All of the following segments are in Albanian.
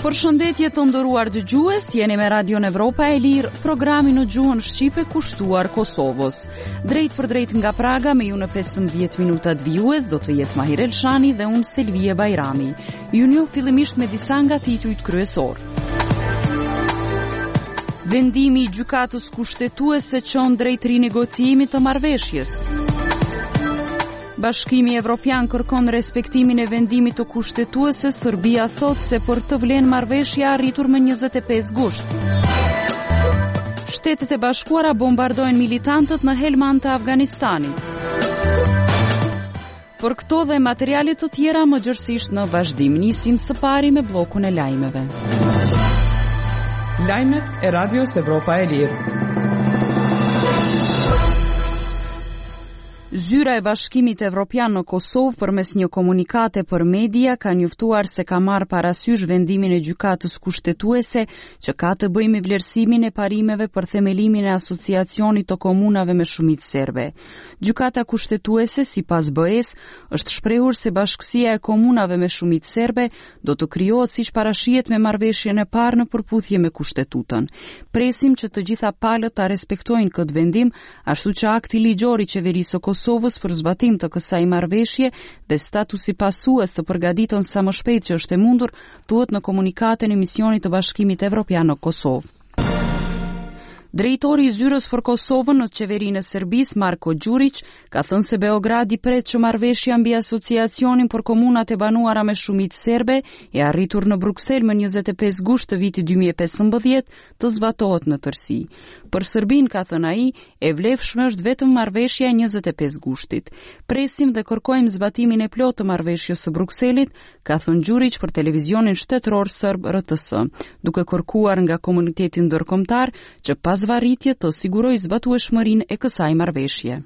Përshëndetje të nderuar dëgjues, jeni me Radion Evropa e Lirë, programi në gjuhën shqipe kushtuar Kosovës. Drejt për drejt nga Praga, me ju në 15 minutat vijues, do të jetë Mahir Elshani dhe unë Selvie Bajrami. Ju njoh fillimisht me disa nga titujt kryesor. Vendimi i gjykatës kushtetuese çon drejt rinegociimit të marrëveshjes. Bashkimi Evropian kërkon respektimin e vendimit të kushtetueses, Serbia thot se për të vlen marrëveshja arritur më 25 gusht. Shtetet e Bashkuara bombardojnë militantët në Helmand të Afganistanit. Për këto dhe materialet të tjera më gjërësisht në vazhdim, nisim së pari me bllokun e lajmeve. Lajmet e Radios Evropa e Lirë. Zyra e Bashkimit Evropian në Kosovë përmes një komunikate për media ka njoftuar se ka marrë parasysh vendimin e gjykatës kushtetuese që ka të bëjë me vlerësimin e parimeve për themelimin e asociacionit të komunave me shumicë serbe. Gjykata kushtetuese, sipas BE-s, është shprehur se bashkësia e komunave me shumicë serbe do të krijohet siç parashihet me marrëveshjen e parë në përputhje me kushtetutën. Presim që të gjitha palët ta respektojnë këtë vendim, ashtu që akti ligjor i qeverisë së Kosovës për zbatim të kësaj marrëveshje dhe statusi pasues të përgatiten sa më shpejt që është e mundur, thuhet në komunikatën e misionit të Bashkimit Evropian në Kosovë. Drejtori i Zyrës për Kosovën në qeverinë e Serbisë, Marko Đurić, ka thënë se Beogradi pret që marrëveshja mbi asociacionin për komunat e banuara me shumicë serbe e arritur në Bruksel më 25 gusht të vitit 2015 të zbatohet në tërësi. Për Serbinë, ka thënë ai, e vlefshme është vetëm marrëveshja e 25 gushtit. Presim dhe kërkojmë zbatimin e plotë të marrëveshjes së Brukselit, ka thënë Đurić për televizionin shtetëror serb RTS, duke kërkuar nga komuniteti ndërkombëtar që pas varritje të siguroj zbatueshmërinë e kësaj marrëveshje.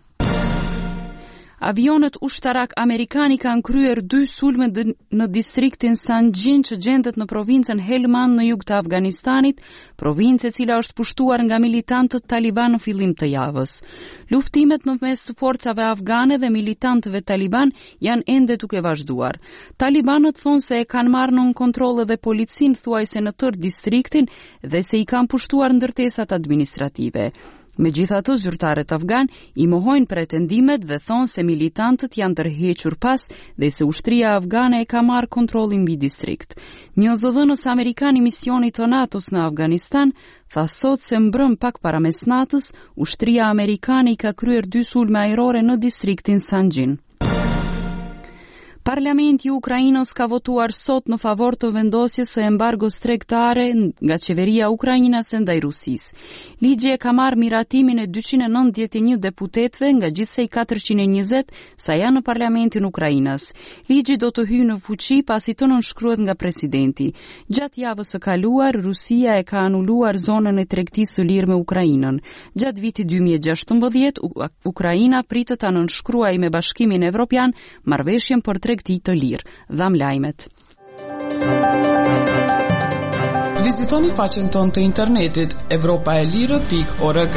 Avionet ushtarak amerikani kanë kryer 2 sulme në distriktin Sanxhin që gjendet në provincën Helmand në jug të Afganistanit, provincë e cila është pushtuar nga militantët Taliban në fillim të javës. Luftimet në mes të forcave afgane dhe militantëve Taliban janë ende duke vazhduar. Talibanët thonë se e kanë marrë nën kontroll edhe policinë thuajse në tërë distriktin dhe se i kanë pushtuar ndërtesat administrative. Megjithatë, zyrtarët afgan i mohojnë pretendimet dhe thonë se militantët janë tërhequr pas dhe se ushtria afgane e ka marrë kontrollin mbi distrikt. Një zëdhënës amerikan i misionit të NATO-s në Afganistan tha sot se mbrëm pak para mesnatës, ushtria amerikane i ka kryer 2 sulme ajrore në distriktin Sanxhin. Parlamenti i Ukrainës ka votuar sot në favor të vendosjes së embargos tregtare nga qeveria ukrainase ndaj Rusisë. Ligji e ka marrë miratimin e 291 deputetëve nga gjithsej 420 sa janë në Parlamentin Ukrainas. Ligji do të hyjë në fuqi pasi të nënshkruhet nga presidenti. Gjatë javës së kaluar, Rusia e ka anuluar zonën e tregtisë së lirë me Ukrainën. Gjatë vitit 2016, Ukraina pritet ta nënshkruajë me Bashkimin Evropian marrëveshjen për tregti të lirë. Dham lajmet. Vizitoni faqen tonë të internetit evropaelire.org.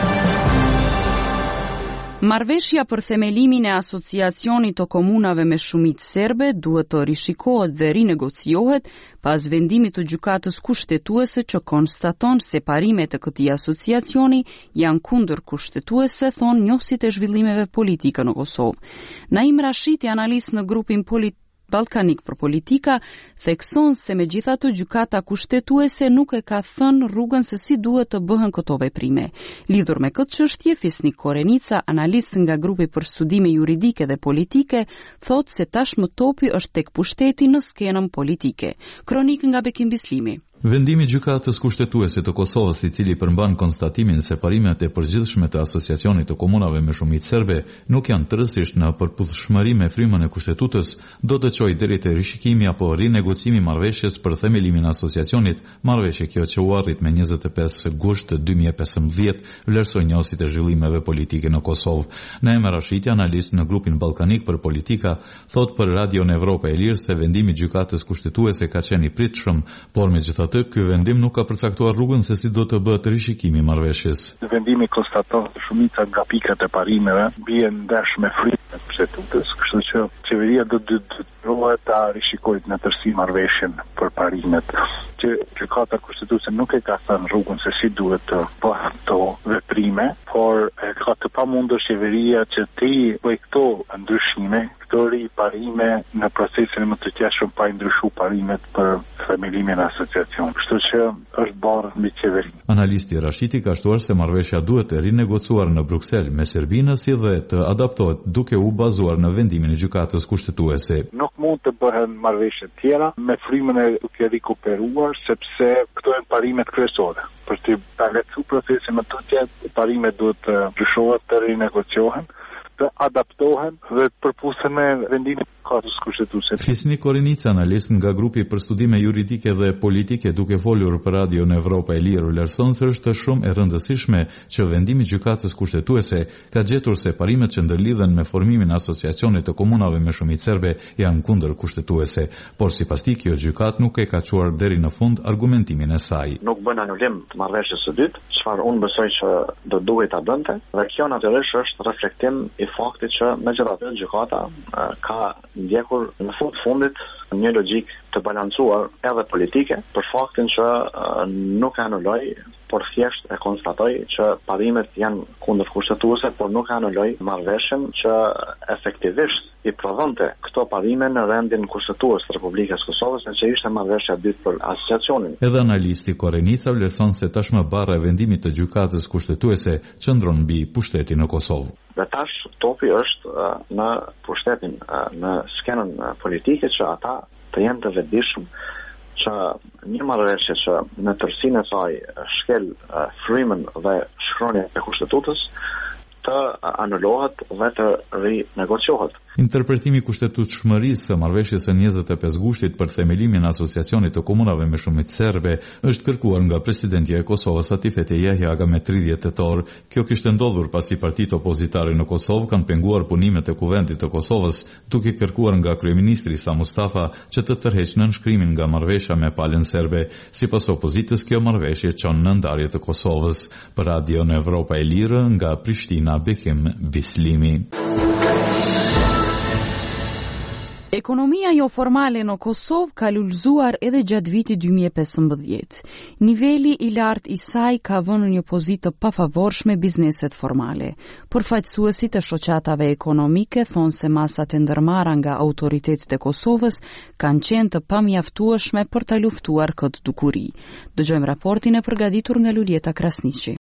Marrëveshja për themelimin e asociacionit të komunave me shumicë serbe duhet të rishikohet dhe rinegociohet pas vendimit të gjykatës kushtetuese që konstaton se parimet e këtij asociacioni janë kundër kushtetuese, thonë njohësit e zhvillimeve politike në Kosovë. Naim Rashiti, analist në grupin Ballkanik për politika, thekson se megjithatë gjykata kushtetuese nuk e ka thënë rrugën se si duhet të bëhen këto veprime. Lidhur me këtë çështje, Fisnik Korenica, analist nga grupi për studime juridike dhe politike, thotë se tashmë topi është tek pushteti në skenën politike. Kronik nga Bekim Bislimi. Vendimi i gjykatës kushtetuese të Kosovës, i cili përmban konstatimin se parimet e përgjithshme të asociacionit të komunave me shumicë serbe nuk janë tërësisht në përputhshmëri me frymën e kushtetues, do të çojë deri te rishikimi apo rinegocimi i marrëveshjes për themelimin e asociacionit, marrëveshje kjo që u arrit me 25 gusht 2015, vlerësoi njohësit e zhvillimeve politike në Kosovë. Naim Rashiti, analist në grupin Ballkanik për politika, thot për Radion Evropa e Lirë se vendimi i gjykatës kushtetuese ka qenë i pritshëm, por megjithatë Megjithatë, ky vendim nuk ka përcaktuar rrugën se si do të bëhet rishikimi i marrëveshjes. Vendimi konstaton se shumica nga pikat e parimeve bien ndesh me frymën e kushtetues, kështu që qeveria do të detyrohet ta rishikojë në tërësi marrëveshjen për parimet. Që gjykata kushtetuese nuk e ka thënë rrugën se si duhet të bëhen këto veprime, por ka të pamundur qeveria që ti bëj këto ndryshime, këto riparime në procesin e më të qeshëm pa ndryshuar parimet për themelimin e asociacionit. Kështu që është barë mbi qeveri. Analisti Rashiti ka shtuar se marrëveshja duhet të rinegociuar në Bruksel me Serbinë si dhe të adaptohet duke u bazuar në vendimin e gjykatës kushtetuese. Nuk mund të bëhen marrëveshje tjera me frymën e duke rikuperuar sepse këto janë parimet kryesore. Për të lehtësuar procesin më të qetë, parimet duhet të ndryshohen, të rinegociohen, të adaptohen dhe të përputhsen me vendimin e gjykatës kushtetuese. Fisnik Korenica, analist nga grupi për studime juridike dhe politike, duke folur për Radio në Evropa e Lirë, vlerëson se është shumë e rëndësishme që vendimi i gjykatës kushtetuese ka gjetur se parimet që ndërlidhen me formimin e asociacionit të komunave me shumicë serbe janë kundër kushtetuese, por sipas tij kjo gjykatë nuk e ka çuar deri në fund argumentimin e saj. Nuk bën anulim të marrëveshjes së dytë, çfarë unë besoj që do duhet ta bënte, dhe kjo natyrisht është reflektim i faktit që megjithatë gjykata ka ndjekur në fundit një logjik të balancuar edhe politike, për faktin që nuk anuloi, por thjesht e konstatoi që parimet janë kundër kushtetuese, por nuk anuloi marrëveshjen që efektivisht i prodhonte këto parime në rendin kushtetues të Republikës Kosovës, që ishte marrëveshja e dytë për asociacionin. Edhe analisti Korenica vlerëson se tashmë barra e vendimit të gjykatës kushtetuese qëndron mbi pushtetin në Kosovë. Dhe tash topi është në pushtetin, në skenën politike, që ata të jenë të vetëdijshëm që një marrëveshje që në tërësinë e saj shkel frymën dhe shkronjën e kushtetutës të anulohet dhe të rinegociohet. Interpretimi kushtetutshmërisë së marrëveshjes së 25 gushtit për themelimin e asociacionit të komunave me shumicë serbe është kërkuar nga presidentja e Kosovës Atifete Jahjaga me 30 tetor. Kjo kishte ndodhur pasi partitë opozitare në Kosovë kanë penguar punimet e Kuvendit të Kosovës, duke kërkuar nga kryeministri Sa Mustafa që të tërheqë nënshkrimin nga marrëveshja me palën serbe. Sipas opozitës, kjo marrëveshje çon në ndarje të Kosovës. Për Radio në Evropa e Lirë nga Prishtina, Bekim Bislimi. Ekonomia jo formale në Kosovë ka lullzuar edhe gjatë vitit 2015. Niveli i lartë i saj ka vënë një pozitë të pafavorshme bizneset formale. Përfaqësuesit e shoqatave ekonomike thonë se masat e ndërmarra nga autoritetet e Kosovës kanë qenë të pamjaftueshme për ta luftuar këtë dukuri. Dëgjojmë raportin e përgatitur nga Luljeta Krasniqi.